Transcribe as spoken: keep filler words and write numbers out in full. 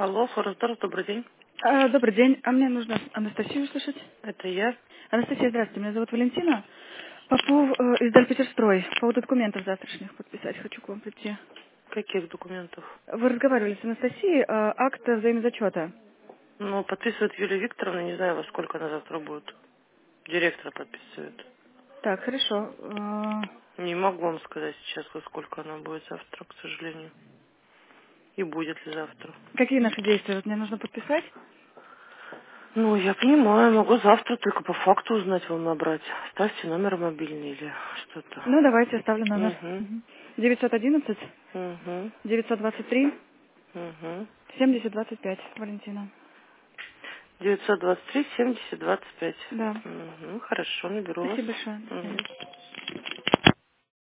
Алло, Форестер, добрый день. А, Добрый день. А мне нужно Анастасию услышать. Это я. Анастасия, здравствуйте. Меня зовут Валентина. По поводу э, из Дальпетерстрой. По поводу документов завтрашних подписать хочу к вам прийти. Каких документов? Вы разговаривали с Анастасией, э, акт взаимозачета. Ну, подписывает Юлия Викторовна, не знаю, во сколько она завтра будет. Директор подписывает. Так, хорошо. Э, Не могу вам сказать сейчас, во сколько она будет завтра, к сожалению. И будет ли завтра. Какие наши действия? Вот мне нужно подписать. Ну, я понимаю, могу завтра только по факту узнать, вам набрать. Ставьте номер мобильный или что-то. Ну, давайте оставлю номер. Угу. Мгм. девятьсот одиннадцать Угу. девятьсот двадцать три Угу. семьдесят двадцать пять. Валентина. девятьсот двадцать три семьдесят двадцать пять. Да. Угу. Хорошо, наберу вас. Спасибо большое. До свидания. Угу.